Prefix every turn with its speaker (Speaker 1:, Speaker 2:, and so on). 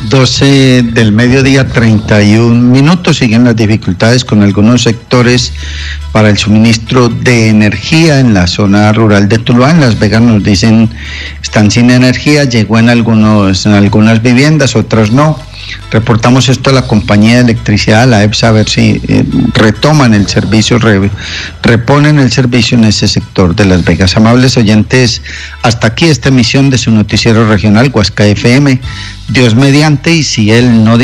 Speaker 1: 12 del mediodía, 31 minutos. Siguen las dificultades con algunos sectores para el suministro de energía en la zona rural de Tuluá. En Las Vegas nos dicen están sin energía, llegó en algunas viviendas, otras no. Reportamos esto a la compañía de electricidad, a la EPSA, a ver si retoman el servicio, reponen el servicio en ese sector de Las Vegas. Amables oyentes, hasta aquí esta emisión de su noticiero regional Guasca FM. Dios mediante, y si él no